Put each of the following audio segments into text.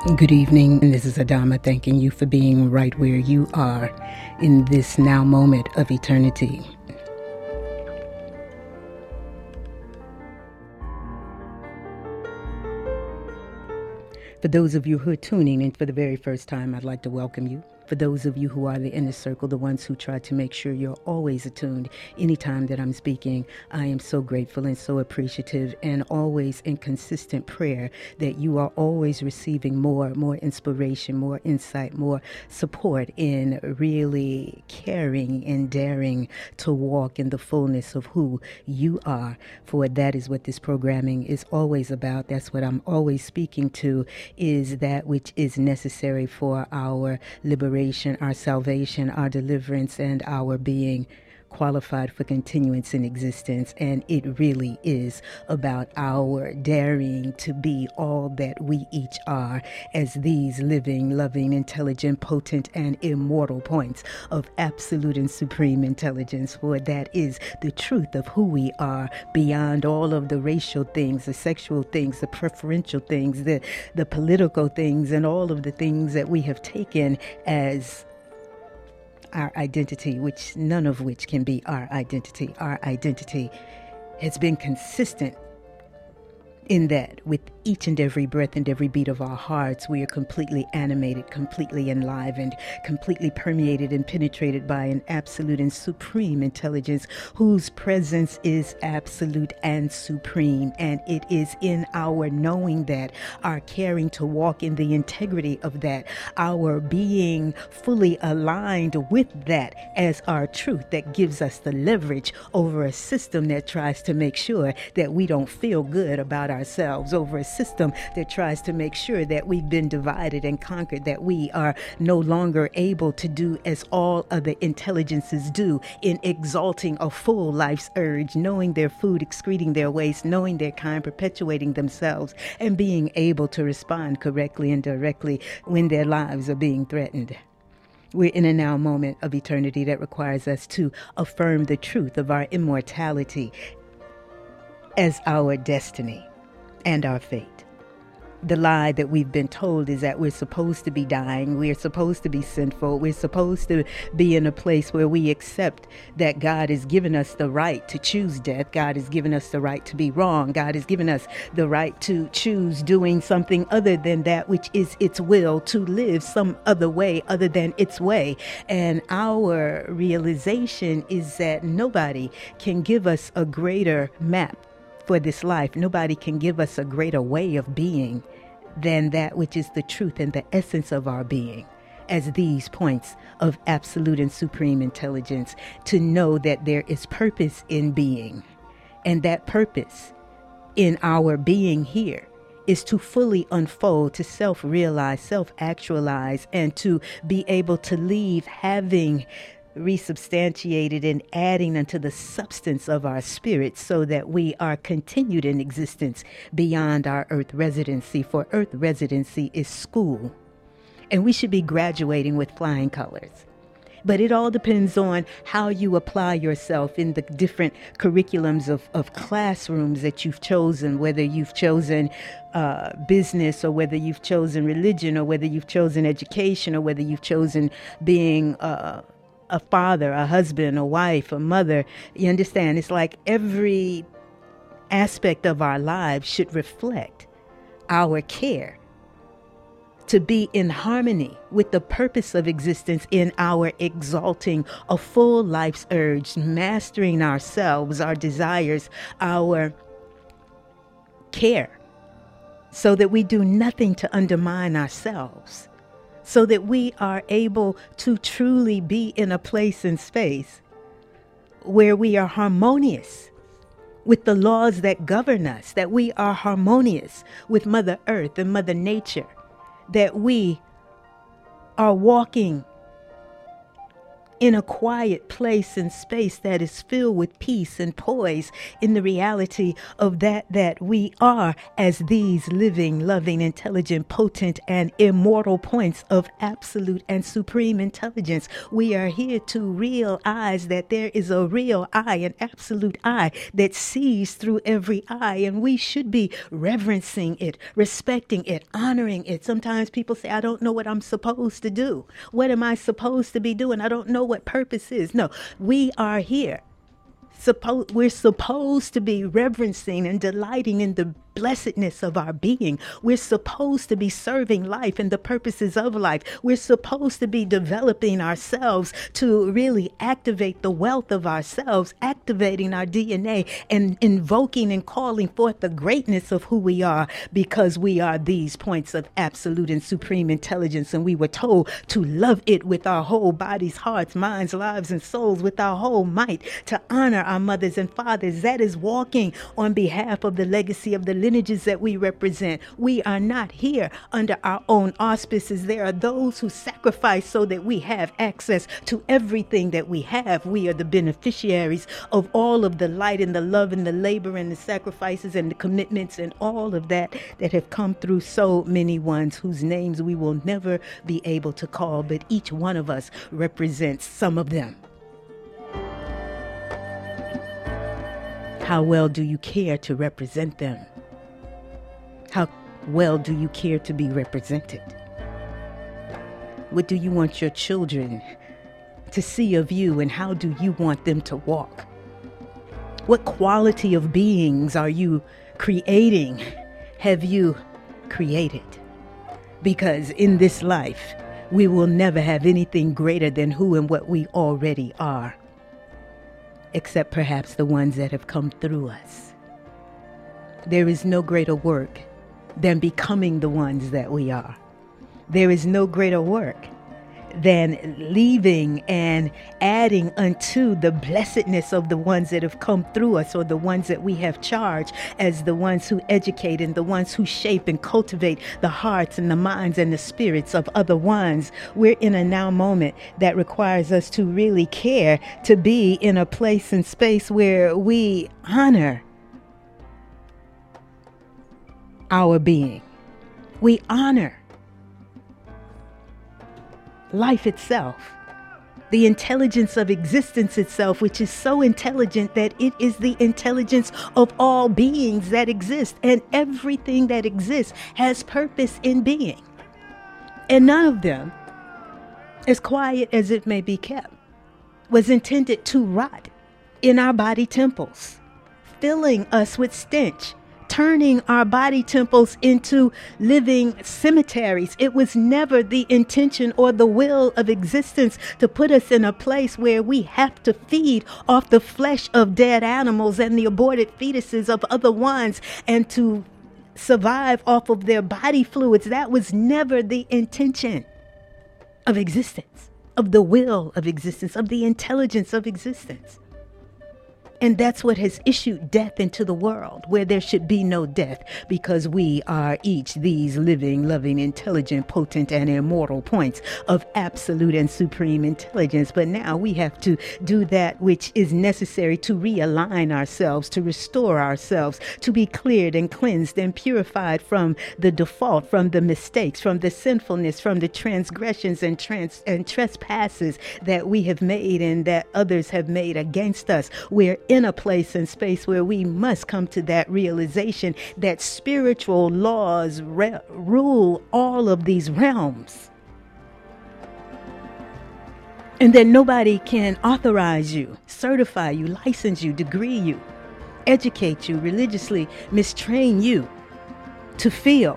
Good evening. This is Adama thanking you for being right where you are in this now moment of eternity. For those of you who are tuning in for the very first time, I'd like to welcome you. For those of you who are the inner circle, the ones who try to make sure you're always attuned anytime that I'm speaking, I am so grateful and so appreciative and always in consistent prayer that you are always receiving more inspiration, more insight, more support in really caring and daring to walk in the fullness of who you are. For that is what this programming is always about. That's what I'm always speaking to, is that which is necessary for our liberation, our salvation, our deliverance, and our being qualified for continuance in existence. And it really is about our daring to be all that we each are as these living, loving, intelligent, potent, and immortal points of absolute and supreme intelligence. For that is the truth of who we are beyond all of the racial things, the sexual things, the preferential things, the political things, and all of the things that we have taken as our identity, which none of which can be our identity. Our identity has been consistent in that with each and every breath and every beat of our hearts, we are completely animated, completely enlivened, completely permeated and penetrated by an absolute and supreme intelligence whose presence is absolute and supreme. And it is in our knowing that, our caring to walk in the integrity of that, our being fully aligned with that as our truth, that gives us the leverage over a system that tries to make sure that we don't feel good about ourselves, over a system that tries to make sure that we've been divided and conquered, that we are no longer able to do as all other intelligences do in exalting a full life's urge, knowing their food, excreting their waste, knowing their kind, perpetuating themselves, and being able to respond correctly and directly when their lives are being threatened. We're in a now moment of eternity that requires us to affirm the truth of our immortality as our destiny and our fate. The lie that we've been told is that we're supposed to be dying, we're supposed to be sinful, we're supposed to be in a place where we accept that God has given us the right to choose death, God has given us the right to be wrong, God has given us the right to choose doing something other than that which is its will, to live some other way other than its way. And our realization is that nobody can give us a greater map for this life. Nobody can give us a greater way of being than that which is the truth and the essence of our being, as these points of absolute and supreme intelligence, to know that there is purpose in being, and that purpose in our being here is to fully unfold, to self-realize, self-actualize, and to be able to leave having resubstantiated and adding unto the substance of our spirit, so that we are continued in existence beyond our earth residency. For earth residency is school, and we should be graduating with flying colors. But it all depends on how you apply yourself in the different curriculums of classrooms that you've chosen, whether you've chosen business, or whether you've chosen religion, or whether you've chosen education, or whether you've chosen being a father, a husband, a wife, a mother. You understand? It's like every aspect of our lives should reflect our care to be in harmony with the purpose of existence in our exalting a full life's urge, mastering ourselves, our desires, our care, so that we do nothing to undermine ourselves, so that we are able to truly be in a place and space where we are harmonious with the laws that govern us, that we are harmonious with Mother Earth and Mother Nature, that we are walking in a quiet place and space that is filled with peace and poise in the reality of that we are as these living, loving, intelligent, potent, and immortal points of absolute and supreme intelligence. We are here to realize that there is a real I, an absolute I that sees through every eye, and we should be reverencing it, respecting it, honoring it. Sometimes people say, I don't know what I'm supposed to do. What am I supposed to be doing? I don't know what purpose is. No, we are here. We're supposed to be reverencing and delighting in the blessedness of our being. We're supposed to be serving life and the purposes of life. We're supposed to be developing ourselves to really activate the wealth of ourselves, activating our DNA and invoking and calling forth the greatness of who we are, because we are these points of absolute and supreme intelligence. And we were told to love it with our whole bodies, hearts, minds, lives, and souls, with our whole might, to honor our mothers and fathers. That is walking on behalf of the legacy of the lineages that we represent. We are not here under our own auspices. There are those who sacrifice so that we have access to everything that we have. We are the beneficiaries of all of the light and the love and the labor and the sacrifices and the commitments and all of that have come through so many ones whose names we will never be able to call, but each one of us represents some of them. How well do you care to represent them? How well do you care to be represented? What do you want your children to see of you, and how do you want them to walk? What quality of beings are you creating? Have you created? Because in this life, we will never have anything greater than who and what we already are, except perhaps the ones that have come through us. There is no greater work than becoming the ones that we are. There is no greater work than leaving and adding unto the blessedness of the ones that have come through us, or the ones that we have charged as the ones who educate and the ones who shape and cultivate the hearts and the minds and the spirits of other ones. We're in a now moment that requires us to really care to be in a place and space where we honor our being. We honor life itself, the intelligence of existence itself, which is so intelligent that it is the intelligence of all beings that exist, and everything that exists has purpose in being. And none of them, as quiet as it may be kept, was intended to rot in our body temples, filling us with stench, turning our body temples into living cemeteries. It was never the intention or the will of existence to put us in a place where we have to feed off the flesh of dead animals and the aborted fetuses of other ones, and to survive off of their body fluids. That was never the intention of existence, of the will of existence, of the intelligence of existence. And that's what has issued death into the world, where there should be no death, because we are each these living, loving, intelligent, potent, and immortal points of absolute and supreme intelligence. But now we have to do that which is necessary to realign ourselves, to restore ourselves, to be cleared and cleansed and purified from the default, from the mistakes, from the sinfulness, from the transgressions and trespasses that we have made and that others have made against us. We're in a place and space where we must come to that realization that spiritual laws rule all of these realms, and that nobody can authorize you, certify you, license you, degree you, educate you, religiously mistrain you to feel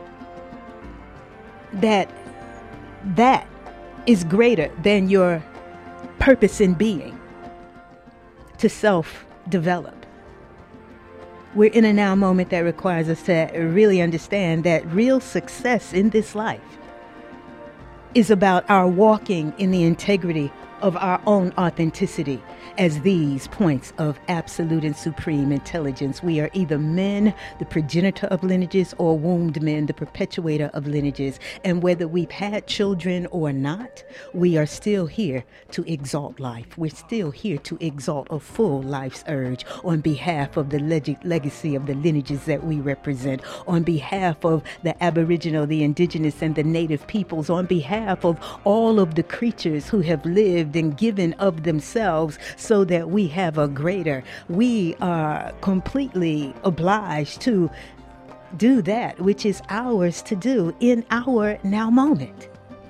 that that is greater than your purpose in being, to self-develop. We're in a now moment that requires us to really understand that real success in this life is about our walking in the integrity of our own authenticity. as these points of absolute and supreme intelligence. We are either men, the progenitor of lineages, or wombed men, the perpetuator of lineages. And whether we've had children or not, we are still here to exalt life. We're still here to exalt a full life's urge on behalf of the legacy of the lineages that we represent, on behalf of the Aboriginal, the Indigenous, and the Native peoples, on behalf of all of the creatures who have lived and given of themselves so that we have a greater. We are completely obliged to do that which is ours to do in our now moment.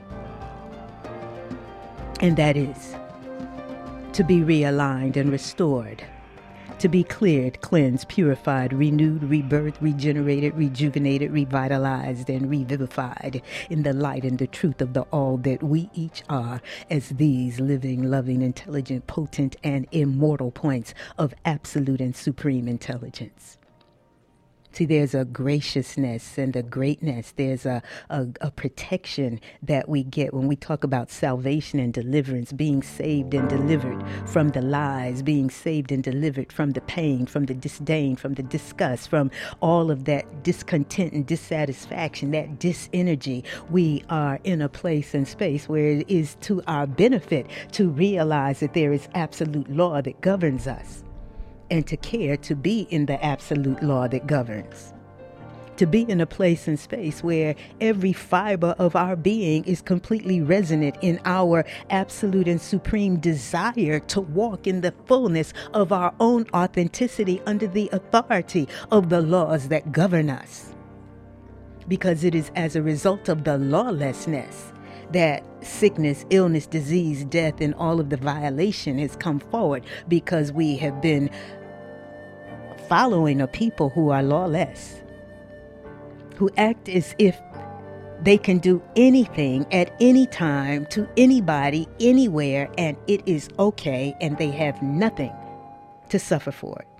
And that is to be realigned and restored, to be cleared, cleansed, purified, renewed, rebirthed, regenerated, rejuvenated, revitalized, and revivified in the light and the truth of the all that we each are as these living, loving, intelligent, potent, and immortal points of absolute and supreme intelligence. See, there's a graciousness and a greatness. There's a protection that we get when we talk about salvation and deliverance, being saved and delivered from the lies, being saved and delivered from the pain, from the disdain, from the disgust, from all of that discontent and dissatisfaction, that disenergy. We are in a place and space where it is to our benefit to realize that there is absolute law that governs us, and to care to be in the absolute law that governs. To be in a place and space where every fiber of our being is completely resonant in our absolute and supreme desire to walk in the fullness of our own authenticity under the authority of the laws that govern us. Because it is as a result of the lawlessness that sickness, illness, disease, death, and all of the violation has come forward, because we have been following a people who are lawless, who act as if they can do anything at any time to anybody, anywhere, and it is okay, and they have nothing to suffer for it.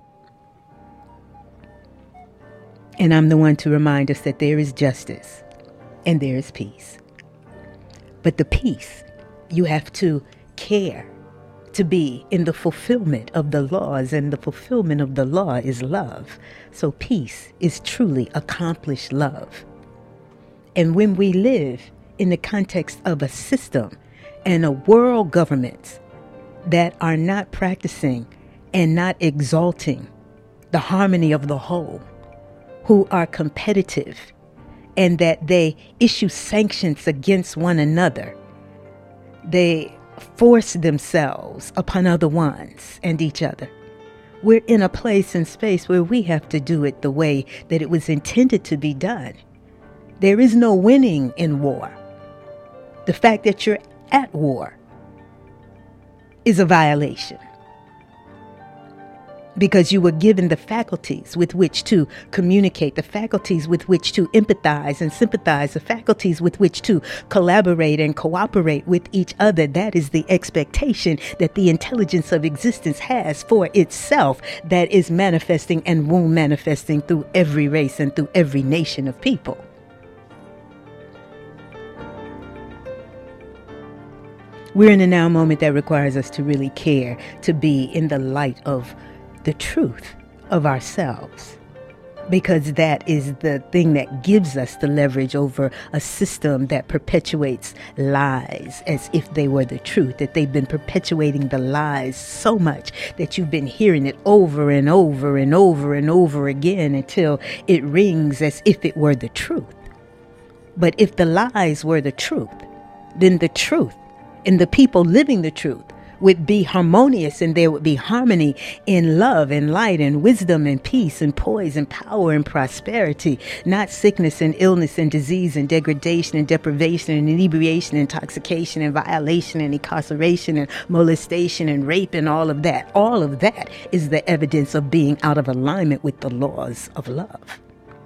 And I'm the one to remind us that there is justice and there is peace. But the peace, you have to care to be in the fulfillment of the laws, and the fulfillment of the law is love. So peace is truly accomplished love. And when we live in the context of a system and a world governments that are not practicing and not exalting the harmony of the whole, who are competitive, and that they issue sanctions against one another. They force themselves upon other ones and each other. We're in a place and space where we have to do it the way that it was intended to be done. There is no winning in war. The fact that you're at war is a violation, because you were given the faculties with which to communicate, the faculties with which to empathize and sympathize, the faculties with which to collaborate and cooperate with each other. That is the expectation that the intelligence of existence has for itself, that is manifesting and womb manifesting through every race and through every nation of people. We're in a now moment that requires us to really care, to be in the light of the truth of ourselves, because that is the thing that gives us the leverage over a system that perpetuates lies as if they were the truth, that they've been perpetuating the lies so much that you've been hearing it over and over and over and over again until it rings as if it were the truth. But if the lies were the truth, then the truth and the people living the truth would be harmonious, and there would be harmony in love and light and wisdom and peace and poise and power and prosperity, not sickness and illness and disease and degradation and deprivation and inebriation, intoxication and violation and incarceration and molestation and rape and all of that. All of that is the evidence of being out of alignment with the laws of love.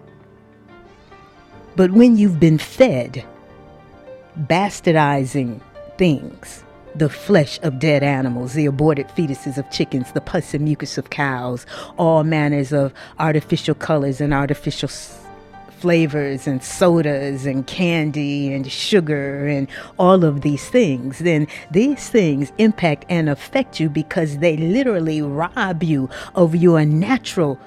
But when you've been fed bastardizing things, the flesh of dead animals, the aborted fetuses of chickens, the pus and mucus of cows, all manners of artificial colors and artificial flavors and sodas and candy and sugar and all of these things, then these things impact and affect you because they literally rob you of your natural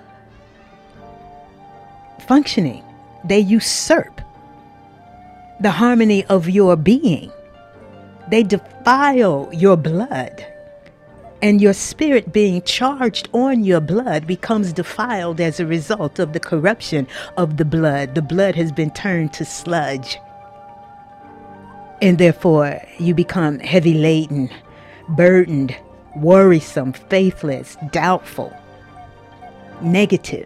functioning. They usurp the harmony of your being. They defile your blood. And your spirit being charged on your blood becomes defiled as a result of the corruption of the blood. The blood has been turned to sludge. And therefore, you become heavy laden, burdened, worrisome, faithless, doubtful, negative,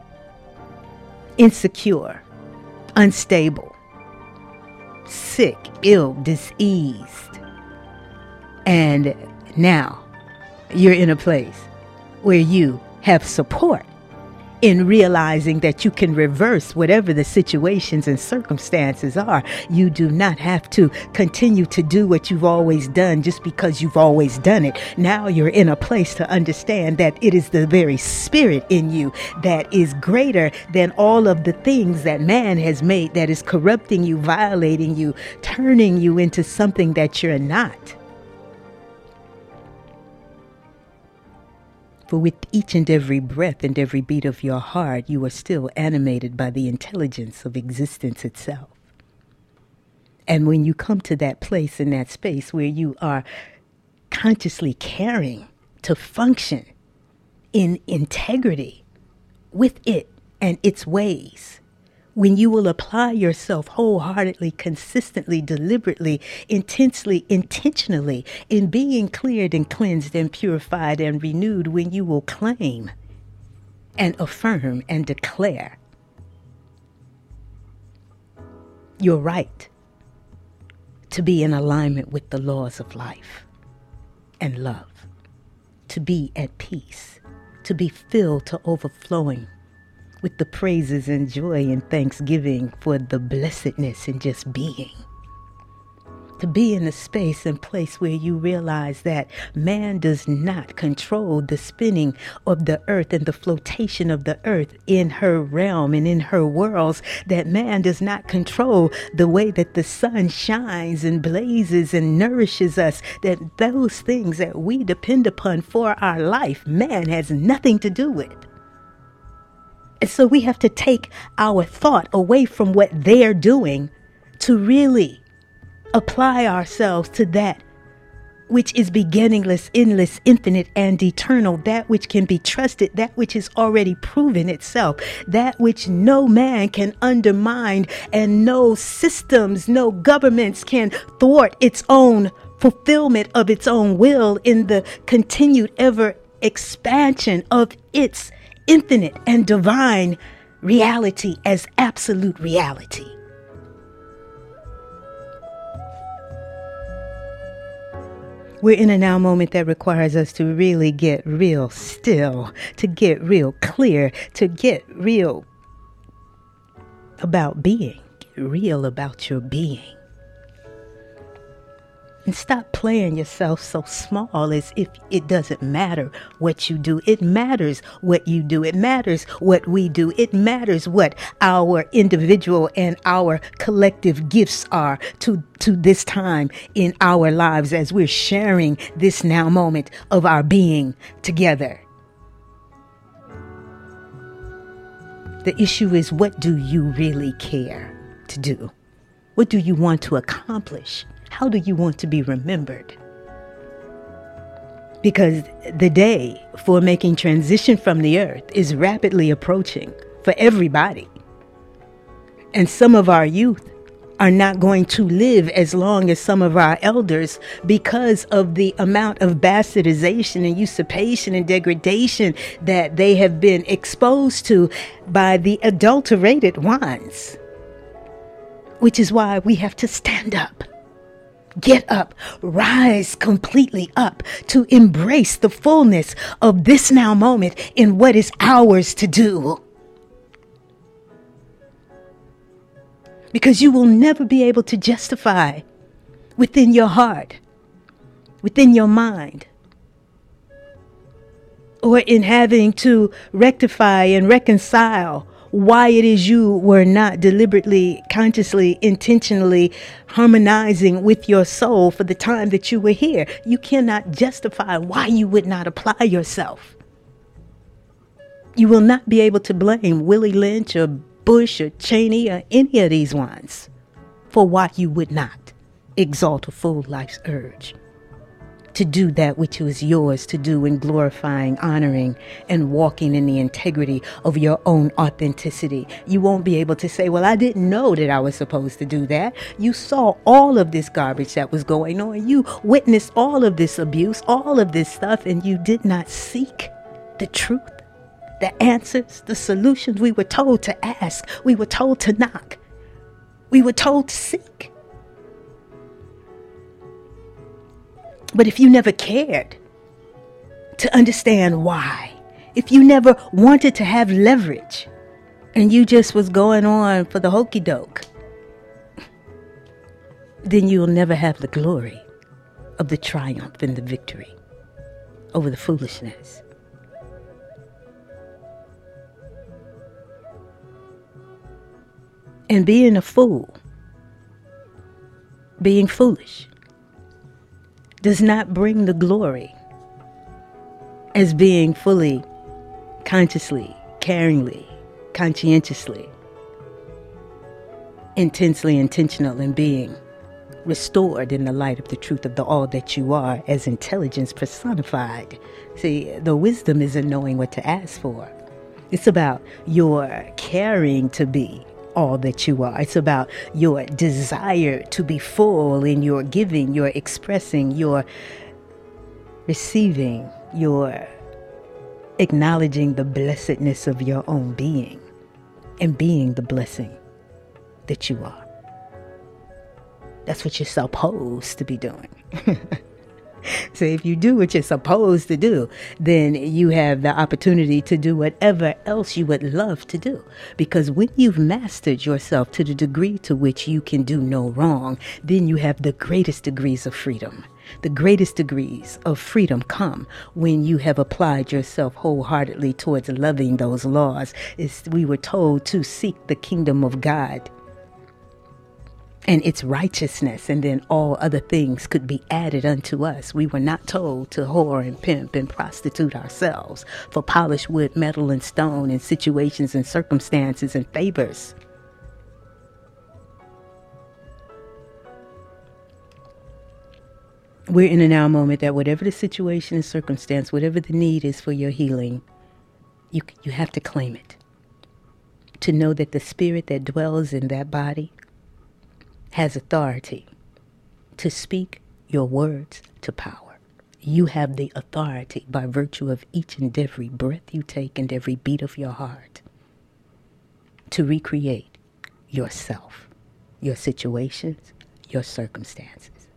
insecure, unstable, sick, ill, diseased. And now, you're in a place where you have support in realizing that you can reverse whatever the situations and circumstances are. You do not have to continue to do what you've always done just because you've always done it. Now you're in a place to understand that it is the very spirit in you that is greater than all of the things that man has made, that is corrupting you, violating you, turning you into something that you're not. For with each and every breath and every beat of your heart, you are still animated by the intelligence of existence itself. And when you come to that place in that space where you are consciously caring to function in integrity with it and its ways, when you will apply yourself wholeheartedly, consistently, deliberately, intensely, intentionally, in being cleared and cleansed and purified and renewed, when you will claim and affirm and declare your right to be in alignment with the laws of life and love, to be at peace, to be filled to overflowing with the praises and joy and thanksgiving for the blessedness and just being. To be in a space and place where you realize that man does not control the spinning of the earth and the flotation of the earth in her realm and in her worlds, that man does not control the way that the sun shines and blazes and nourishes us, that those things that we depend upon for our life, man has nothing to do with. And so we have to take our thought away from what they're doing to really apply ourselves to that which is beginningless, endless, infinite, and eternal, that which can be trusted, that which has already proven itself, that which no man can undermine, and no systems, no governments can thwart its own fulfillment of its own will in the continued ever expansion of its infinite and divine reality as absolute reality. We're in a now moment that requires us to really get real still, to get real clear, to get real about being, get real about your being. And stop playing yourself so small as if it doesn't matter what you do. It matters what you do. It matters what we do. It matters what our individual and our collective gifts are to this time in our lives as we're sharing this now moment of our being together. The issue is, what do you really care to do? What do you want to accomplish? How do you want to be remembered? Because the day for making transition from the earth is rapidly approaching for everybody. And some of our youth are not going to live as long as some of our elders because of the amount of bastardization and usurpation and degradation that they have been exposed to by the adulterated ones. Which is why we have to stand up. Get up, rise completely up to embrace the fullness of this now moment in what is ours to do. Because you will never be able to justify within your heart, within your mind, or in having to rectify and reconcile why it is you were not deliberately, consciously, intentionally harmonizing with your soul for the time that you were here. You cannot justify why you would not apply yourself. You will not be able to blame Willie Lynch or Bush or Cheney or any of these ones for why you would not exalt a full life's urge to do that which was yours to do in glorifying, honoring, and walking in the integrity of your own authenticity. You won't be able to say, well, I didn't know that I was supposed to do that. You saw all of this garbage that was going on. You witnessed all of this abuse, all of this stuff, and you did not seek the truth, the answers, the solutions. We were told to ask. We were told to knock. We were told to seek. But if you never cared to understand why, if you never wanted to have leverage and you just was going on for the hokey doke, then you'll never have the glory of the triumph and the victory over the foolishness. And being a fool, being foolish, does not bring the glory as being fully, consciously, caringly, conscientiously, intensely intentional in being restored in the light of the truth of the all that you are as intelligence personified. See, the wisdom isn't knowing what to ask for. It's about your caring to be all that you are. It's about your desire to be full in your giving, your expressing, your receiving, your acknowledging the blessedness of your own being and being the blessing that you are. That's what you're supposed to be doing. So if you do what you're supposed to do, then you have the opportunity to do whatever else you would love to do. Because when you've mastered yourself to the degree to which you can do no wrong, then you have the greatest degrees of freedom. The greatest degrees of freedom come when you have applied yourself wholeheartedly towards loving those laws. We were told to seek the kingdom of God and its righteousness, and then all other things could be added unto us. We were not told to whore and pimp and prostitute ourselves for polished wood, metal, and stone, and situations and circumstances and favors. We're in a now moment that whatever the situation and circumstance, whatever the need is for your healing, you have to claim it. To know that the spirit that dwells in that body has authority to speak your words to power. You have the authority by virtue of each and every breath you take and every beat of your heart to recreate yourself, your situations, your circumstances.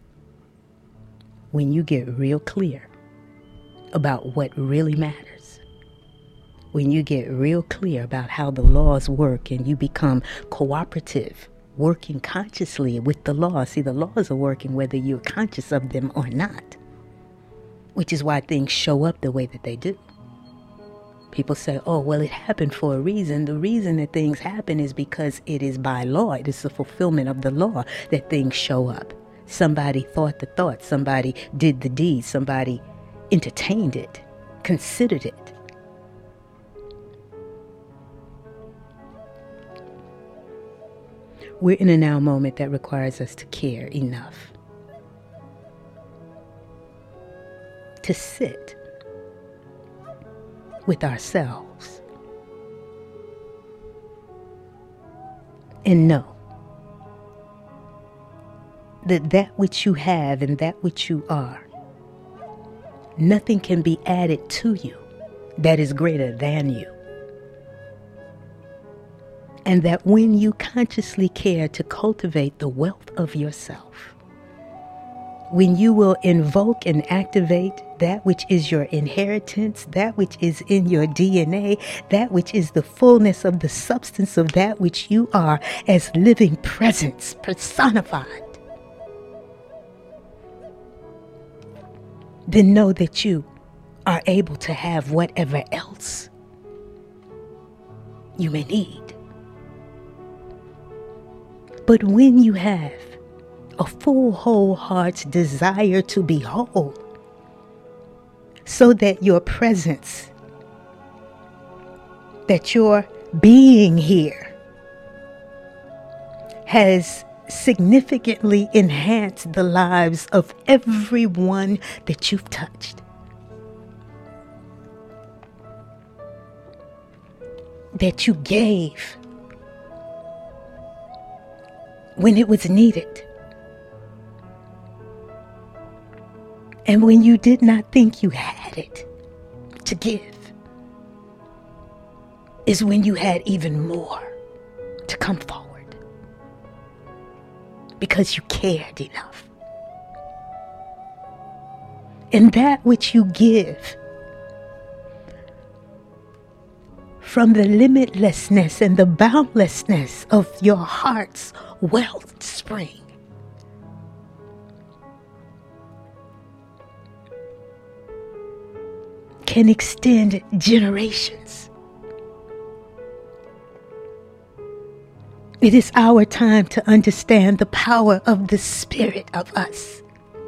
When you get real clear about what really matters, when you get real clear about how the laws work and you become cooperative, working consciously with the law. See, the laws are working whether you're conscious of them or not, which is why things show up the way that they do. People say, oh, well, it happened for a reason. The reason that things happen is because it is by law. It is the fulfillment of the law that things show up. Somebody thought the thought. Somebody did the deed. Somebody entertained it, considered it. We're in a now moment that requires us to care enough to sit with ourselves and know that that which you have and that which you are, nothing can be added to you that is greater than you. And that when you consciously care to cultivate the wealth of yourself, when you will invoke and activate that which is your inheritance, that which is in your DNA, that which is the fullness of the substance of that which you are as living presence personified, then know that you are able to have whatever else you may need. But when you have a full, whole heart's desire to be whole, so that your presence, that your being here has significantly enhanced the lives of everyone that you've touched, that you gave when it was needed, and when you did not think you had it to give, is when you had even more to come forward, because you cared enough. And that which you give from the limitlessness and the boundlessness of your heart's wellspring can extend generations. It is our time to understand the power of the Spirit of us,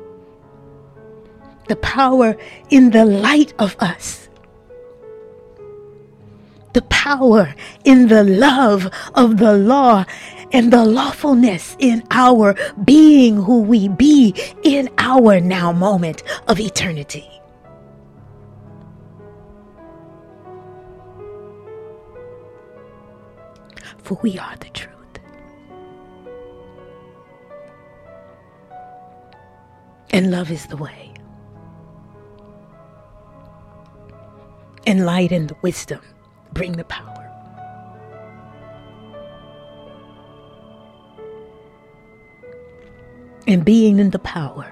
the power in the light of us, the power in the love of the law and the lawfulness in our being who we be in our now moment of eternity. For we are the truth. And love is the way. And light and the wisdom bring the power. And being in the power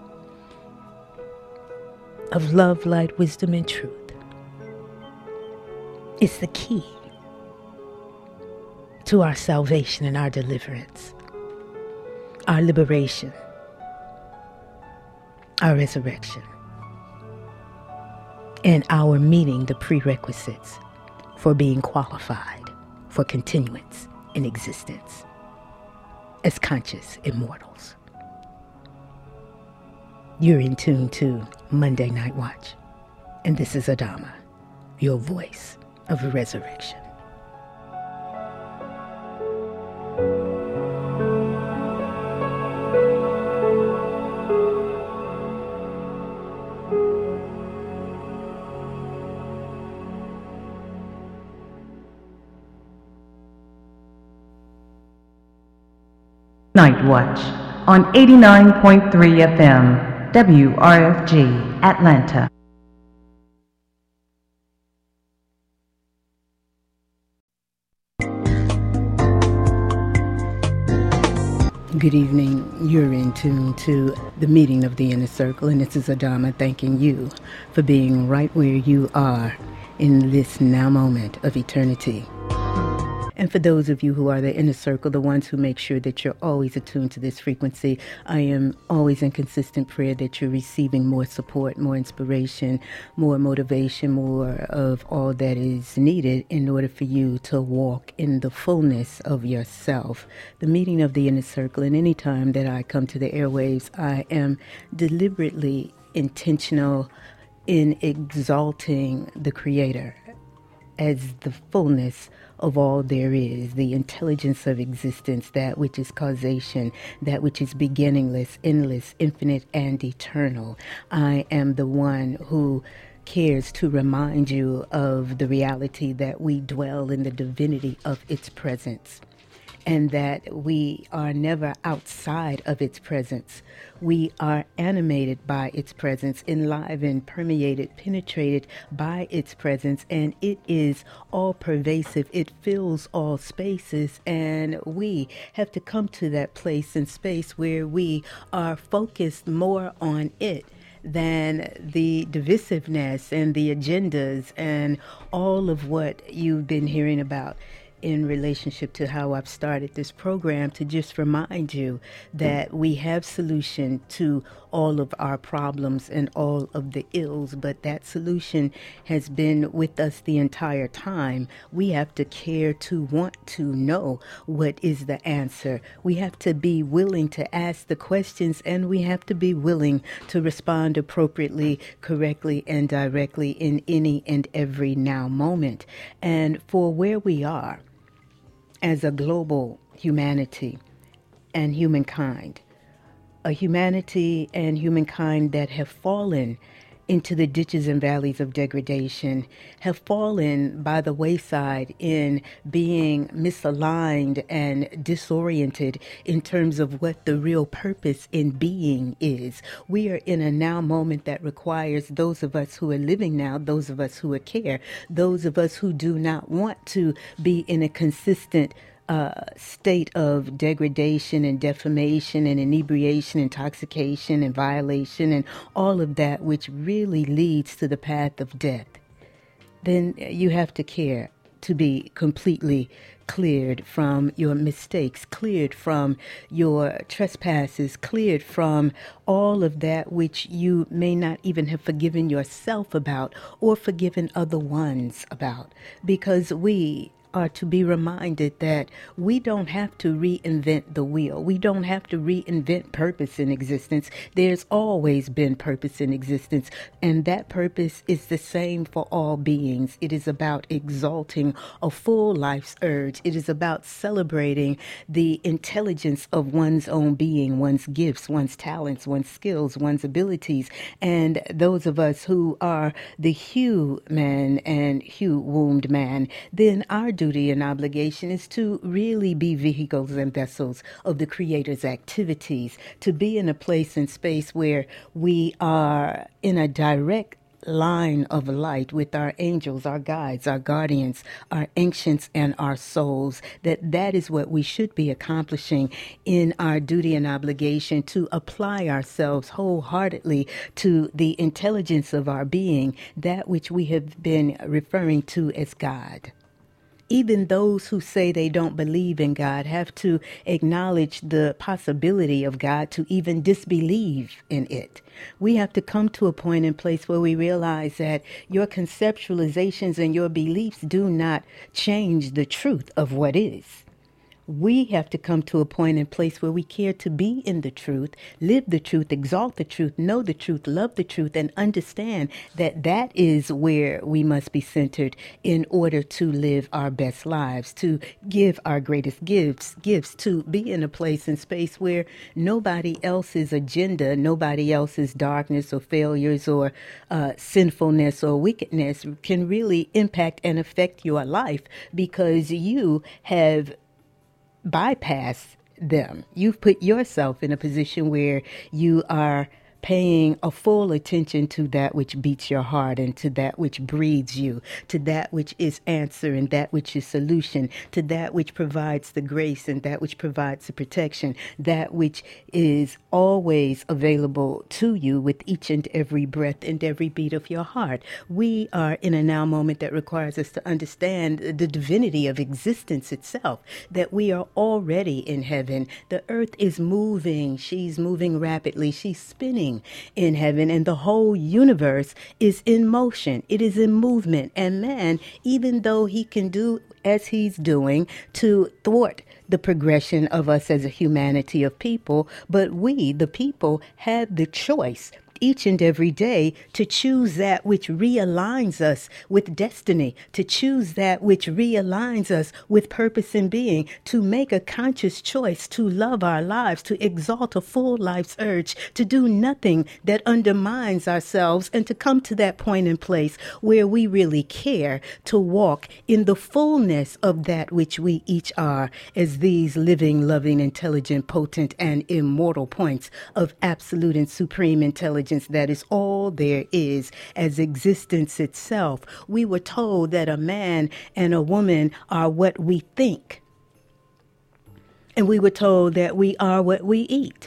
of love, light, wisdom, and truth is the key to our salvation and our deliverance, our liberation, our resurrection, and our meeting the prerequisites for being qualified for continuance in existence as conscious immortals. You're in tune to Monday Night Watch, and this is Adama, your voice of resurrection. Night Watch on 89.3 FM, WRFG, Atlanta. Good evening. You're in tune to the meeting of the Inner Circle, and this is Adama thanking you for being right where you are in this now moment of eternity. And for those of you who are the Inner Circle, the ones who make sure that you're always attuned to this frequency, I am always in consistent prayer that you're receiving more support, more inspiration, more motivation, more of all that is needed in order for you to walk in the fullness of yourself. The meeting of the Inner Circle, and any time that I come to the airwaves, I am deliberately intentional in exalting the Creator as the fullness of all there is, the intelligence of existence, that which is causation, that which is beginningless, endless, infinite, and eternal. I am the one who cares to remind you of the reality that we dwell in the divinity of its presence, and that we are never outside of its presence. We are animated by its presence, enlivened, permeated, penetrated by its presence, and it is all pervasive. It fills all spaces, and we have to come to that place and space where we are focused more on it than the divisiveness and the agendas and all of what you've been hearing about in relationship to how I've started this program, to just remind you that we have solution to all of our problems and all of the ills, but that solution has been with us the entire time. We have to care to want to know what is the answer. We have to be willing to ask the questions, and we have to be willing to respond appropriately, correctly, and directly in any and every now moment. And for where we are as a global humanity and humankind, a humanity and humankind that have fallen into the ditches and valleys of degradation, have fallen by the wayside in being misaligned and disoriented in terms of what the real purpose in being is. We are in a now moment that requires those of us who are living now, those of us who care, those of us who do not want to be in a consistent state of degradation and defamation and inebriation, intoxication and violation and all of that which really leads to the path of death, then you have to care to be completely cleared from your mistakes, cleared from your trespasses, cleared from all of that which you may not even have forgiven yourself about or forgiven other ones about, because we are to be reminded that we don't have to reinvent the wheel. We don't have to reinvent purpose in existence. There's always been purpose in existence, and that purpose is the same for all beings. It is about exalting a full life's urge. It is about celebrating the intelligence of one's own being, one's gifts, one's talents, one's skills, one's abilities. And those of us who are the Hugh man and Hugh wombed man, then our duty and obligation is to really be vehicles and vessels of the Creator's activities, to be in a place and space where we are in a direct line of light with our angels, our guides, our guardians, our ancients, and our souls. That is what we should be accomplishing in our duty and obligation, to apply ourselves wholeheartedly to the intelligence of our being, that which we have been referring to as God. Even those who say they don't believe in God have to acknowledge the possibility of God to even disbelieve in it. We have to come to a point and place where we realize that your conceptualizations and your beliefs do not change the truth of what is. We have to come to a point and place where we care to be in the truth, live the truth, exalt the truth, know the truth, love the truth, and understand that that is where we must be centered in order to live our best lives, to give our greatest gifts, to be in a place and space where nobody else's agenda, nobody else's darkness or failures or sinfulness or wickedness can really impact and affect your life, because you have bypass them. You've put yourself in a position where you are paying a full attention to that which beats your heart, and to that which breathes you, to that which is answer and that which is solution, to that which provides the grace and that which provides the protection, that which is always available to you with each and every breath and every beat of your heart. We are in a now moment that requires us to understand the divinity of existence itself, that we are already in heaven. The earth is moving. She's moving rapidly. She's spinning in heaven, and the whole universe is in motion. It is in movement. And man, even though he can do as he's doing to thwart the progression of us as a humanity of people, but we, the people, have the choice each and every day to choose that which realigns us with destiny, to choose that which realigns us with purpose and being, to make a conscious choice to love our lives, to exalt a full life's urge, to do nothing that undermines ourselves, and to come to that point and place where we really care to walk in the fullness of that which we each are, as these living, loving, intelligent, potent, and immortal points of absolute and supreme intelligence. That is all there is as existence itself. We were told that a man and a woman are what we think. And we were told that we are what we eat.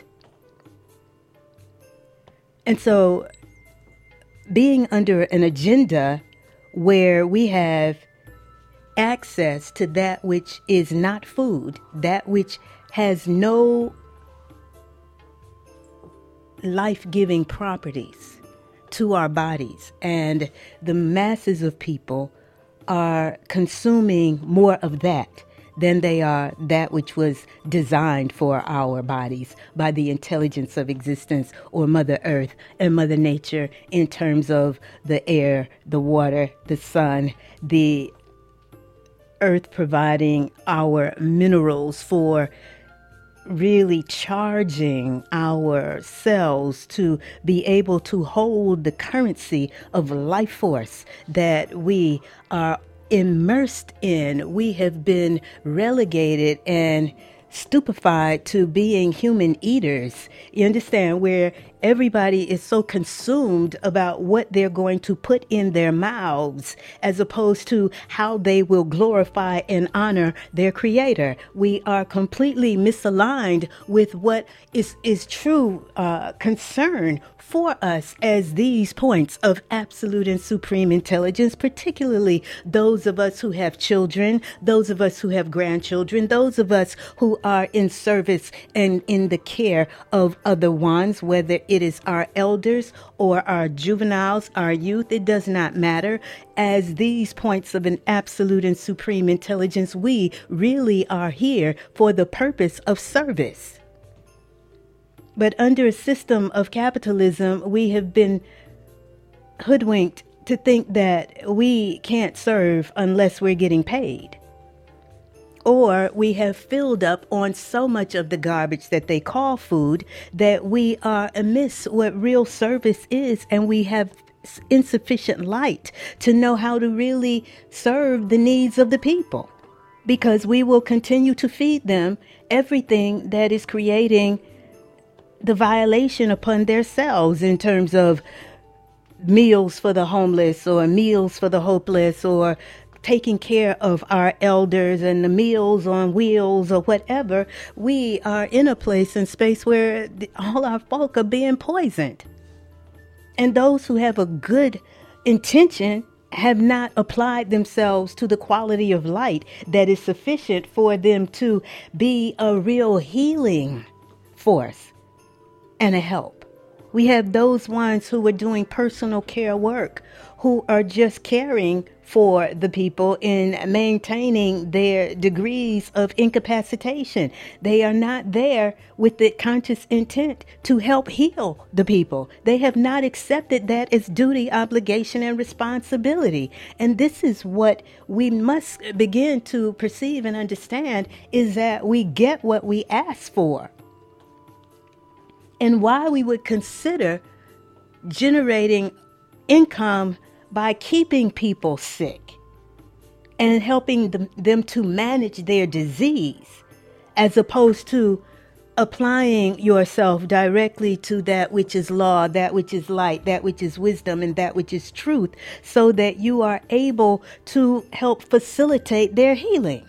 And so being under an agenda where we have access to that which is not food, that which has no life-giving properties to our bodies. And the masses of people are consuming more of that than they are that which was designed for our bodies by the intelligence of existence, or Mother Earth and Mother Nature, in terms of the air, the water, the sun, the earth providing our minerals for really charging our cells to be able to hold the currency of life force that we are immersed in. We have been relegated and stupefied to being human eaters. You understand, where everybody is so consumed about what they're going to put in their mouths as opposed to how they will glorify and honor their creator. We are completely misaligned with what is true concern for us as these points of absolute and supreme intelligence, particularly those of us who have children, those of us who have grandchildren, those of us who are in service and in the care of other ones, whether it is our elders or our juveniles, our youth, it does not matter. As these points of an absolute and supreme intelligence, we really are here for the purpose of service. But under a system of capitalism, we have been hoodwinked to think that we can't serve unless we're getting paid. Or we have filled up on so much of the garbage that they call food that we are amiss what real service is, and we have insufficient light to know how to really serve the needs of the people, because we will continue to feed them everything that is creating the violation upon themselves in terms of meals for the homeless or meals for the hopeless, or taking care of our elders and the meals on wheels or whatever. We are in a place and space where all our folk are being poisoned. And those who have a good intention have not applied themselves to the quality of light that is sufficient for them to be a real healing force and a help. We have those ones who are doing personal care work, who are just caring for the people in maintaining their degrees of incapacitation. They are not there with the conscious intent to help heal the people. They have not accepted that as duty, obligation, and responsibility. And this is what we must begin to perceive and understand, is that we get what we ask for. And why we would consider generating income by keeping people sick and helping them to manage their disease, as opposed to applying yourself directly to that which is law, that which is light, that which is wisdom, and that which is truth, so that you are able to help facilitate their healing.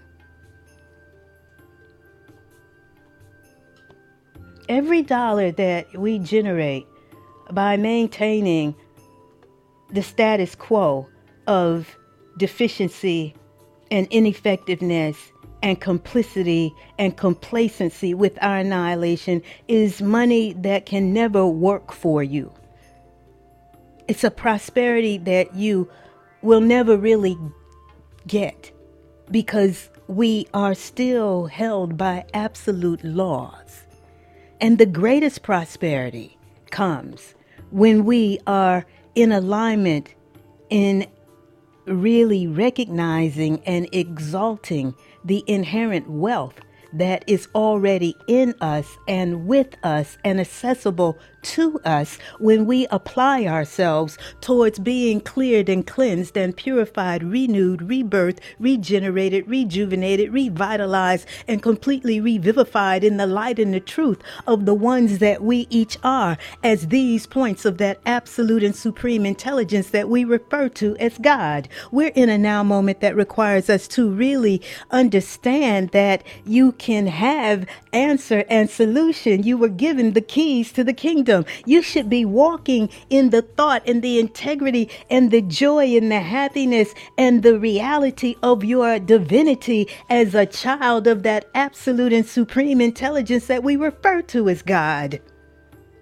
Every dollar that we generate by maintaining the status quo of deficiency and ineffectiveness and complicity and complacency with our annihilation is money that can never work for you. It's a prosperity that you will never really get, because we are still held by absolute laws. And the greatest prosperity comes when we are in alignment, in really recognizing and exalting the inherent wealth that is already in us and with us and accessible to us, when we apply ourselves towards being cleared and cleansed and purified, renewed, rebirthed, regenerated, rejuvenated, revitalized, and completely revivified in the light and the truth of the ones that we each are, as these points of that absolute and supreme intelligence that we refer to as God. We're in a now moment that requires us to really understand that you can have answer and solution. You were given the keys to the kingdom. You should be walking in the thought and the integrity and the joy and the happiness and the reality of your divinity as a child of that absolute and supreme intelligence that we refer to as God.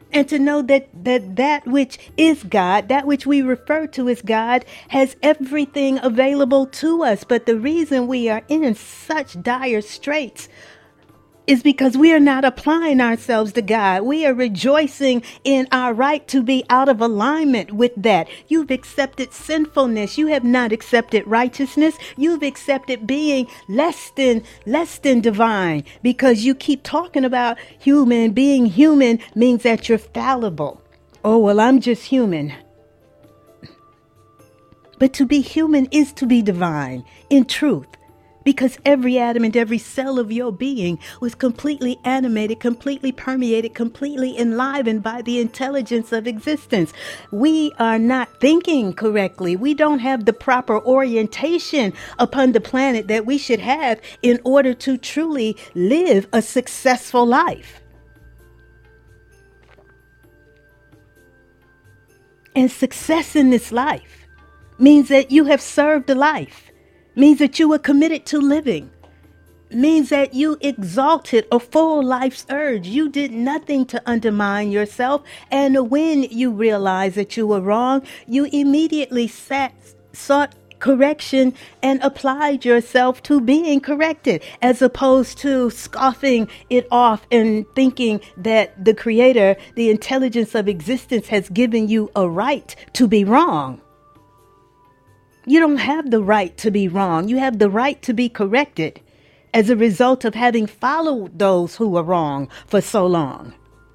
And to know that which is God, that which we refer to as God, has everything available to us. But the reason we are in such dire straits is because we are not applying ourselves to God. We are rejoicing in our right to be out of alignment with that. You've accepted sinfulness. You have not accepted righteousness. You've accepted being less than divine, because you keep talking about human. Being human means that you're fallible. Oh, well, I'm just human. But to be human is to be divine in truth. Because every atom and every cell of your being was completely animated, completely permeated, completely enlivened by the intelligence of existence. We are not thinking correctly. We don't have the proper orientation upon the planet that we should have in order to truly live a successful life. And success in this life means that you have served a life. Means that you were committed to living. Means that you exalted a full life's urge. You did nothing to undermine yourself. And when you realized that you were wrong, you immediately sought correction and applied yourself to being corrected, as opposed to scoffing it off and thinking that the Creator, the intelligence of existence, has given you a right to be wrong. You don't have the right to be wrong. You have the right to be corrected as a result of having followed those who were wrong for so long.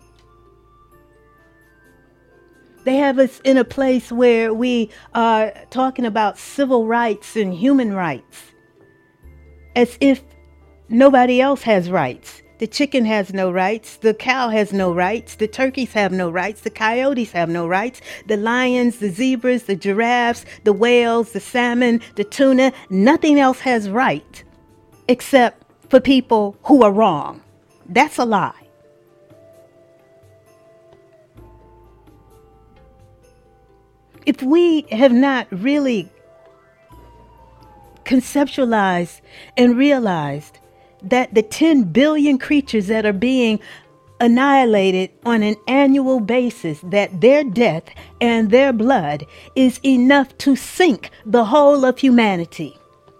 They have us in a place where we are talking about civil rights and human rights, as if nobody else has rights. The chicken has no rights. The cow has no rights. The turkeys have no rights. The coyotes have no rights. The lions, the zebras, the giraffes, the whales, the salmon, the tuna, nothing else has right except for people who are wrong. That's a lie. If we have not really conceptualized and realized that the 10 billion creatures that are being annihilated on an annual basis, that their death and their blood is enough to sink the whole of humanity.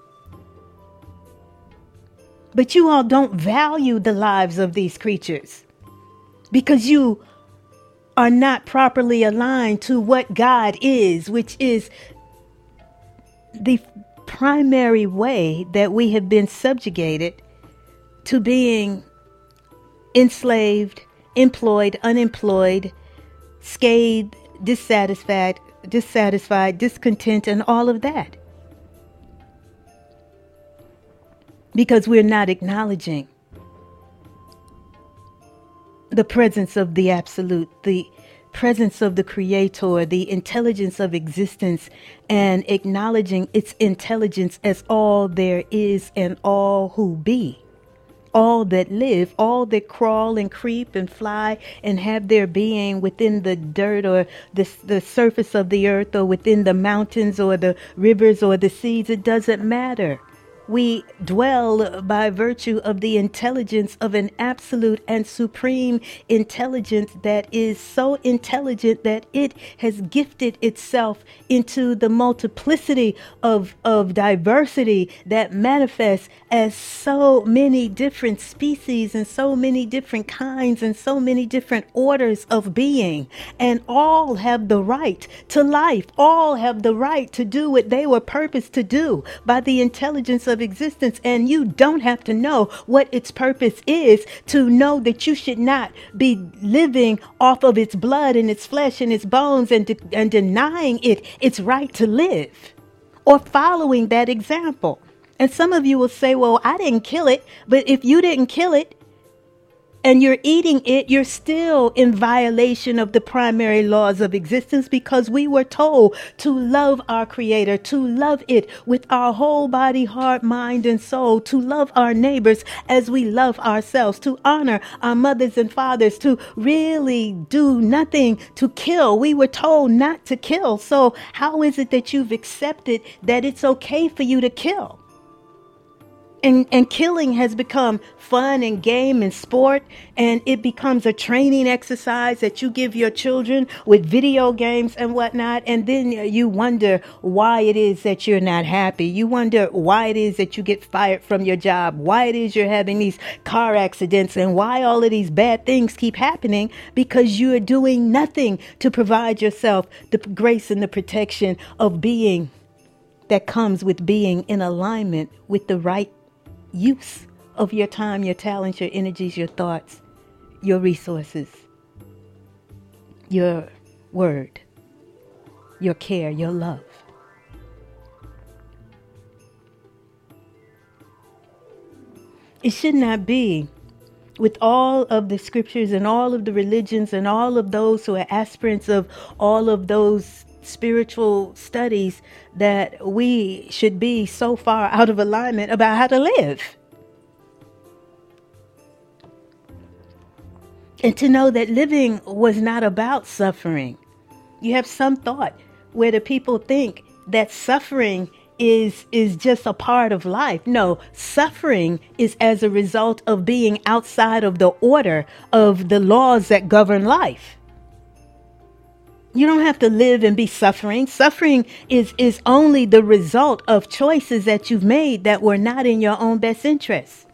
But you all don't value the lives of these creatures because you are not properly aligned to what God is, which is the primary way that we have been subjugated to being enslaved, employed, unemployed, scathed, dissatisfied, discontent, and all of that. Because we're not acknowledging the presence of the absolute, the presence of the Creator, the intelligence of existence, and acknowledging its intelligence as all there is and all who be. All that live, all that crawl and creep and fly and have their being within the dirt or the surface of the earth, or within the mountains or the rivers or the seas, it doesn't matter. We dwell by virtue of the intelligence of an absolute and supreme intelligence that is so intelligent that it has gifted itself into the multiplicity of diversity that manifests as so many different species and so many different kinds and so many different orders of being. And all have the right to life. All have the right to do what they were purposed to do by the intelligence of existence. And you don't have to know what its purpose is to know that you should not be living off of its blood and its flesh and its bones and denying it its right to live, or following that example. And some of you will say, well, I didn't kill it. But if you didn't kill it and you're eating it, you're still in violation of the primary laws of existence, because we were told to love our Creator, to love it with our whole body, heart, mind, and soul, to love our neighbors as we love ourselves, to honor our mothers and fathers, to really do nothing to kill. We were told not to kill. So how is it that you've accepted that it's okay for you to kill? And killing has become fun and game and sport, and it becomes a training exercise that you give your children with video games and whatnot. And then you wonder why it is that you're not happy. You wonder why it is that you get fired from your job, why it is you're having these car accidents, and why all of these bad things keep happening, because you are doing nothing to provide yourself the grace and the protection of being that comes with being in alignment with the right use of your time, your talents, your energies, your thoughts, your resources, your word, your care, your love. It should not be, with all of the scriptures and all of the religions and all of those who are aspirants of all of those spiritual studies, that we should be so far out of alignment about how to live. And to know that living was not about suffering. You have some thought where the people think that suffering is just a part of life. No, suffering is as a result of being outside of the order of the laws that govern life. You don't have to live and be suffering. Suffering is only the result of choices that you've made that were not in your own best interest.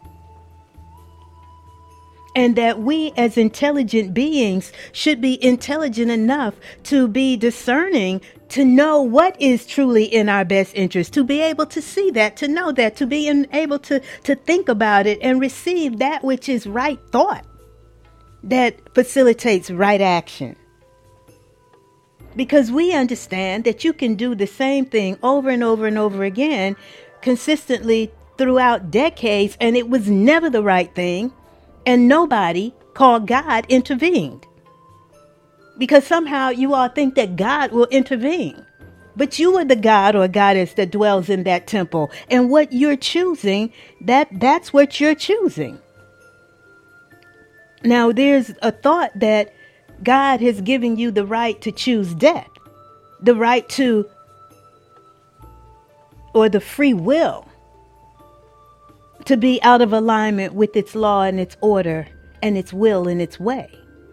And that we as intelligent beings should be intelligent enough to be discerning, to know what is truly in our best interest, to be able to see that, to know that, to be able to think about it and receive that which is right thought that facilitates right action. Because we understand that you can do the same thing over and over and over again consistently throughout decades, and it was never the right thing, and nobody called God intervened. Because somehow you all think that God will intervene. But you are the god or goddess that dwells in that temple. And what you're choosing, that's what you're choosing. Now, there's a thought that God has given you the right to choose death, the right to, or the free will to be out of alignment with its law and its order and its will and its way.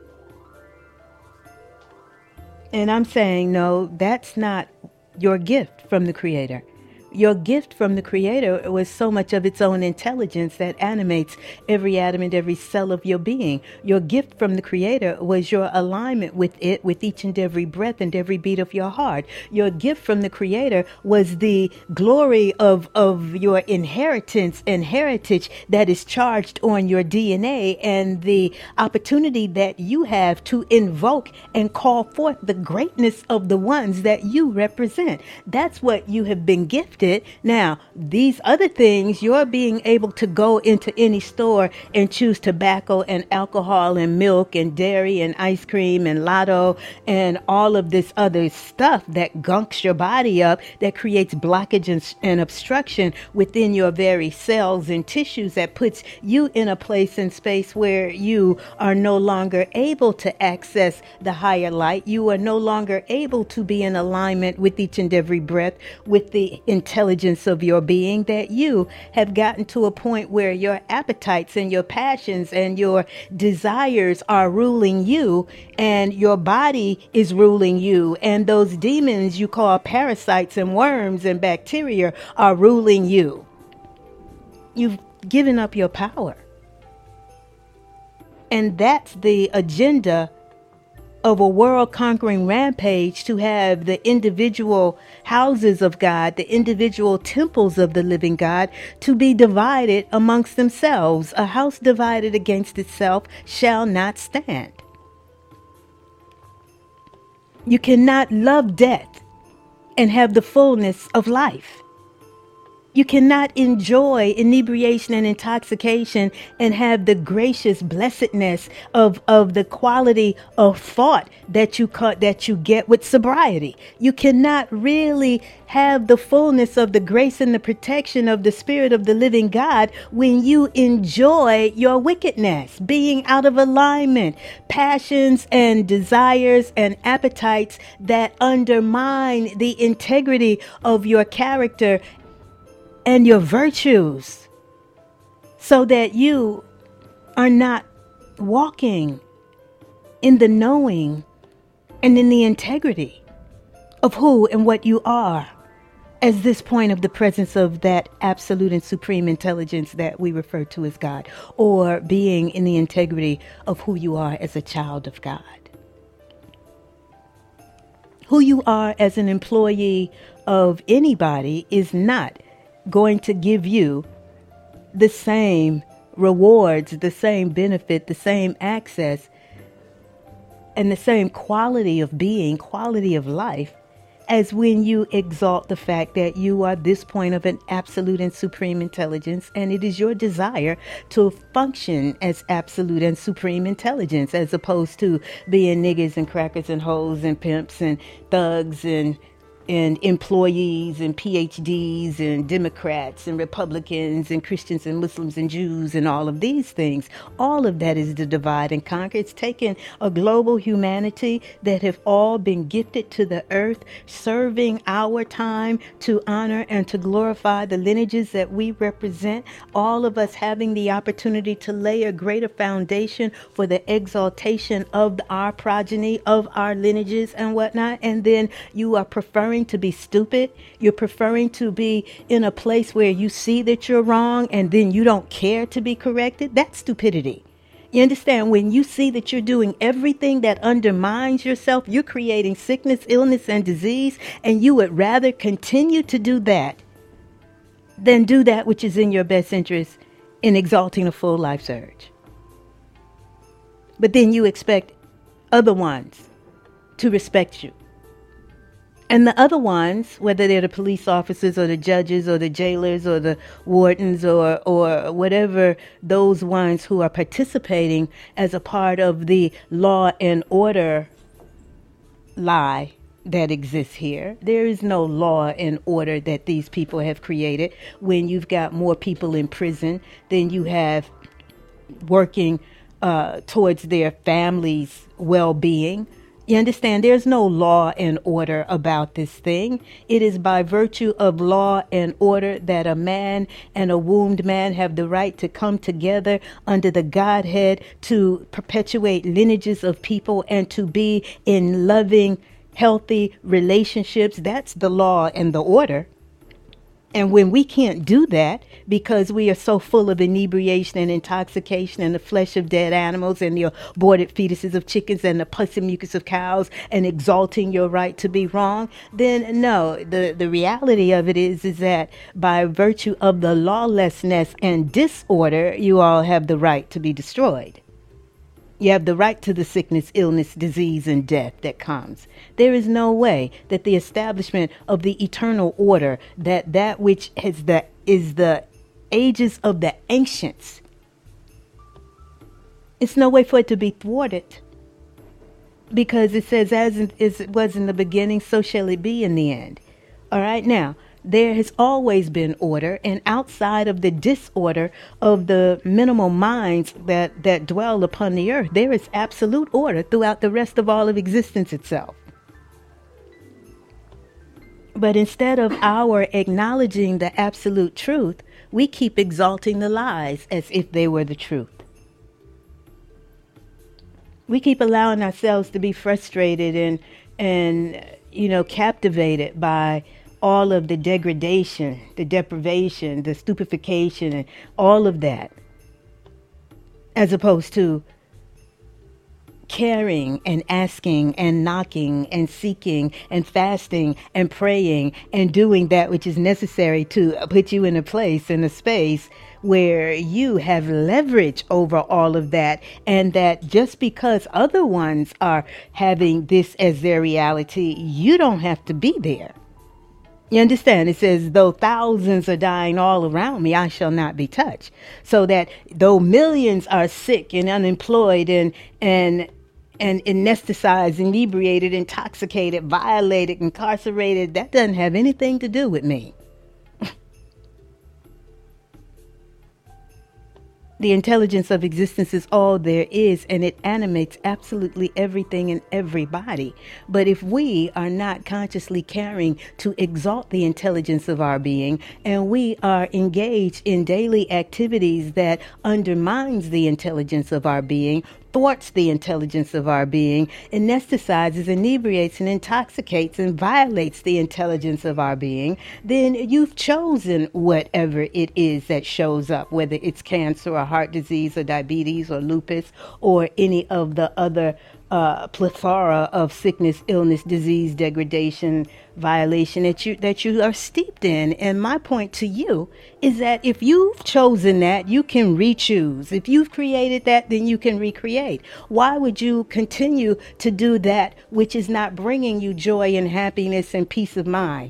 And I'm saying, no, that's not your gift from the Creator. Your gift from the Creator was so much of its own intelligence that animates every atom and every cell of your being. Your gift from the Creator was your alignment with it, with each and every breath and every beat of your heart. Your gift from the Creator was the glory of your inheritance and heritage that is charged on your DNA, and the opportunity that you have to invoke and call forth the greatness of the ones that you represent. That's what you have been gifted. Now, these other things, you're being able to go into any store and choose tobacco and alcohol and milk and dairy and ice cream and lotto and all of this other stuff that gunks your body up, that creates blockage and obstruction within your very cells and tissues, that puts you in a place and space where you are no longer able to access the higher light. You are no longer able to be in alignment with each and every breath, with the intelligence of your being, that you have gotten to a point where your appetites and your passions and your desires are ruling you, and your body is ruling you, and those demons you call parasites and worms and bacteria are ruling you. You've given up your power. And that's the agenda of a world-conquering rampage, to have the individual houses of God, the individual temples of the living God, to be divided amongst themselves. A house divided against itself shall not stand. You cannot love death and have the fullness of life. You cannot enjoy inebriation and intoxication and have the gracious blessedness of the quality of thought that you get with sobriety. You cannot really have the fullness of the grace and the protection of the Spirit of the living God when you enjoy your wickedness, being out of alignment, passions and desires and appetites that undermine the integrity of your character and your virtues. so that you are not walking in the knowing and in the integrity of who and what you are as this point of the presence of that absolute and supreme intelligence that we refer to as God, or being in the integrity of who you are as a child of God. Who you are as an employee of anybody is not going to give you the same rewards, the same benefit, the same access, and the same quality of being, quality of life, as when you exalt the fact that you are this point of an absolute and supreme intelligence, and it is your desire to function as absolute and supreme intelligence, as opposed to being niggas and crackers and hoes and pimps and thugs and employees and PhDs and Democrats and Republicans and Christians and Muslims and Jews and all of these things. All of that is the divide and conquer. It's taken a global humanity that have all been gifted to the earth, serving our time to honor and to glorify the lineages that we represent. All of us having the opportunity to lay a greater foundation for the exaltation of our progeny, of our lineages and whatnot. And then you are preferring to be stupid. You're preferring to be in a place where you see that you're wrong and then you don't care to be corrected. That's stupidity. You understand? When you see that you're doing everything that undermines yourself, you're creating sickness, illness, and disease, and you would rather continue to do that than do that which is in your best interest in exalting a full life surge. But then you expect other ones to respect you. And the other ones, whether they're the police officers or the judges or the jailers or the wardens or whatever, those ones who are participating as a part of the law and order lie that exists here. There is no law and order that these people have created when you've got more people in prison than you have working towards their families' well-being. You understand? There's no law and order about this thing. It is by virtue of law and order that a man and a wombed man have the right to come together under the Godhead to perpetuate lineages of people and to be in loving, healthy relationships. That's the law and the order. And when we can't do that because we are so full of inebriation and intoxication and the flesh of dead animals and the aborted fetuses of chickens and the pus and mucus of cows and exalting your right to be wrong, then no, the reality of it is that by virtue of the lawlessness and disorder, you all have the right to be destroyed. You have the right to the sickness, illness, disease, and death that comes. There is no way that the establishment of the eternal order, that which is the ages of the ancients, it's no way for it to be thwarted. Because it says, as it was in the beginning, so shall it be in the end. All right, now, there has always been order, and outside of the disorder of the minimal minds that dwell upon the earth, there is absolute order throughout the rest of all of existence itself. But instead of our acknowledging the absolute truth, we keep exalting the lies as if they were the truth. We keep allowing ourselves to be frustrated and captivated by all of the degradation, the deprivation, the stupefaction, and all of that, as opposed to caring and asking and knocking and seeking and fasting and praying and doing that which is necessary to put you in a place, in a space where you have leverage over all of that, and that just because other ones are having this as their reality, you don't have to be there. You understand? It says, though thousands are dying all around me, I shall not be touched. So that though millions are sick and unemployed and anesthetized, inebriated, intoxicated, violated, incarcerated, that doesn't have anything to do with me. The intelligence of existence is all there is, and it animates absolutely everything and everybody. But if we are not consciously caring to exalt the intelligence of our being, and we are engaged in daily activities that undermines the intelligence of our being, thwarts the intelligence of our being, anesthetizes, inebriates, and intoxicates and violates the intelligence of our being, then you've chosen whatever it is that shows up, whether it's cancer or heart disease or diabetes or lupus or any of the other plethora of sickness, illness, disease, degradation, violation that you are steeped in. And my point to you is that if you've chosen that, you can re-choose. If you've created that, then you can recreate. Why would you continue to do that which is not bringing you joy and happiness and peace of mind?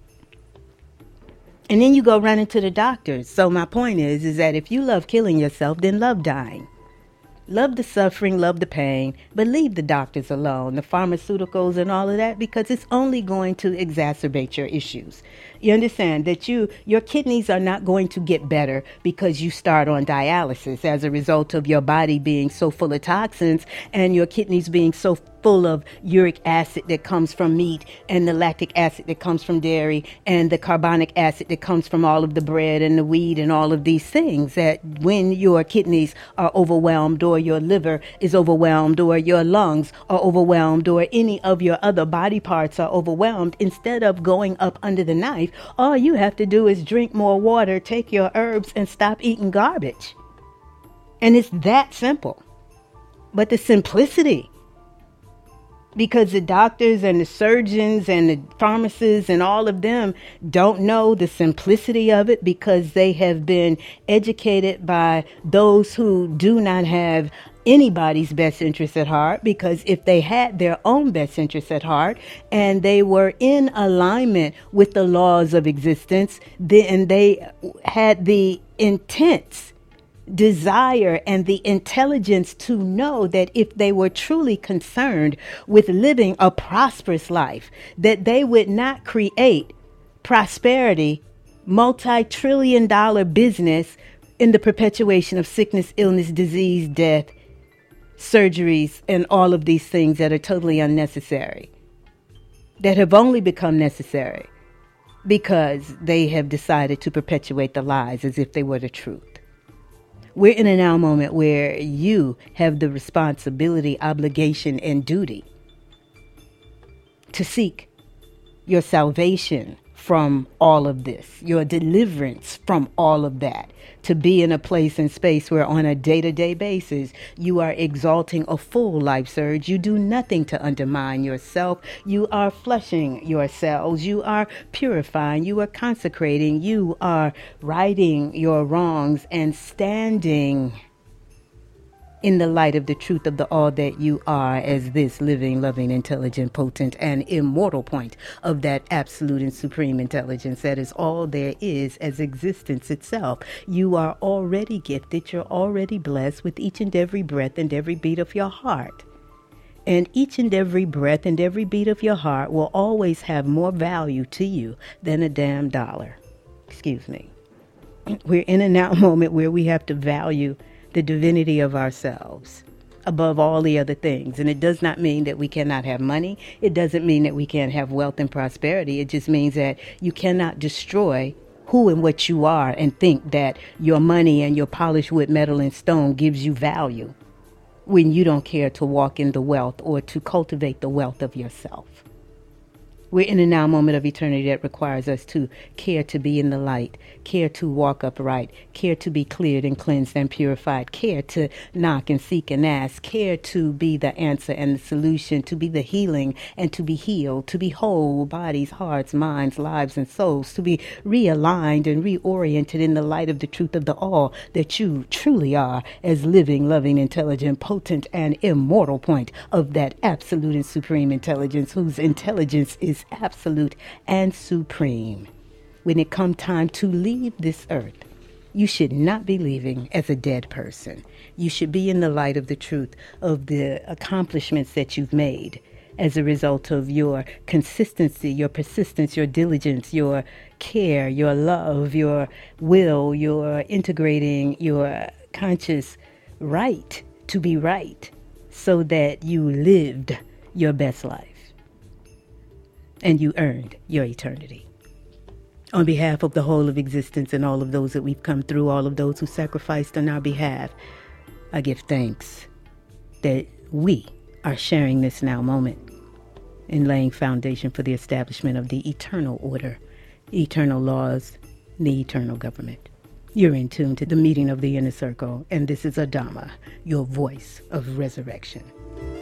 And then you go running to the doctors. So my point is that if you love killing yourself, then love dying. Love the suffering, love the pain, but leave the doctors alone, the pharmaceuticals and all of that, because it's only going to exacerbate your issues. You understand that your kidneys are not going to get better because you start on dialysis as a result of your body being so full of toxins and your kidneys being so full of uric acid that comes from meat and the lactic acid that comes from dairy and the carbonic acid that comes from all of the bread and the wheat and all of these things, that when your kidneys are overwhelmed or your liver is overwhelmed or your lungs are overwhelmed or any of your other body parts are overwhelmed, instead of going up under the knife, all you have to do is drink more water, take your herbs, and stop eating garbage. And it's that simple. But the simplicity, because the doctors and the surgeons and the pharmacists and all of them don't know the simplicity of it, because they have been educated by those who do not have anybody's best interest at heart. Because if they had their own best interest at heart and they were in alignment with the laws of existence, then they had the intense desire and the intelligence to know that if they were truly concerned with living a prosperous life, that they would not create prosperity, multi-trillion-dollar business in the perpetuation of sickness, illness, disease, death, surgeries, and all of these things that are totally unnecessary, that have only become necessary because they have decided to perpetuate the lies as if they were the truth. We're in a now moment where you have the responsibility, obligation, and duty to seek your salvation from all of this, your deliverance from all of that, to be in a place and space where on a day-to-day basis you are exalting a full life surge. You do nothing to undermine yourself. You are flushing your cells. You are purifying. You are consecrating. You are righting your wrongs and standing in the light of the truth of the all that you are, as this living, loving, intelligent, potent, and immortal point of that absolute and supreme intelligence that is all there is as existence itself. You are already gifted. You're already blessed with each and every breath and every beat of your heart. And each and every breath and every beat of your heart will always have more value to you than a damn dollar. Excuse me. We're in a now moment where we have to value the divinity of ourselves above all the other things. And it does not mean that we cannot have money. It doesn't mean that we can't have wealth and prosperity. It just means that you cannot destroy who and what you are and think that your money and your polished wood, metal, and stone gives you value when you don't care to walk in the wealth or to cultivate the wealth of yourself. We're in a now moment of eternity that requires us to care to be in the light, care to walk upright, care to be cleared and cleansed and purified, care to knock and seek and ask, care to be the answer and the solution, to be the healing and to be healed, to be whole, bodies, hearts, minds, lives, and souls, to be realigned and reoriented in the light of the truth of the all that you truly are as living, loving, intelligent, potent, and immortal point of that absolute and supreme intelligence, whose intelligence is absolute and supreme. When it comes time to leave this earth, you should not be leaving as a dead person. You should be in the light of the truth of the accomplishments that you've made as a result of your consistency, your persistence, your diligence, your care, your love, your will, your integrating, your conscious right to be right so that you lived your best life and you earned your eternity. On behalf of the whole of existence and all of those that we've come through, all of those who sacrificed on our behalf, I give thanks that we are sharing this now moment in laying foundation for the establishment of the eternal order, eternal laws, the eternal government. You're in tune to the meeting of the inner circle, and this is Adama, your voice of resurrection.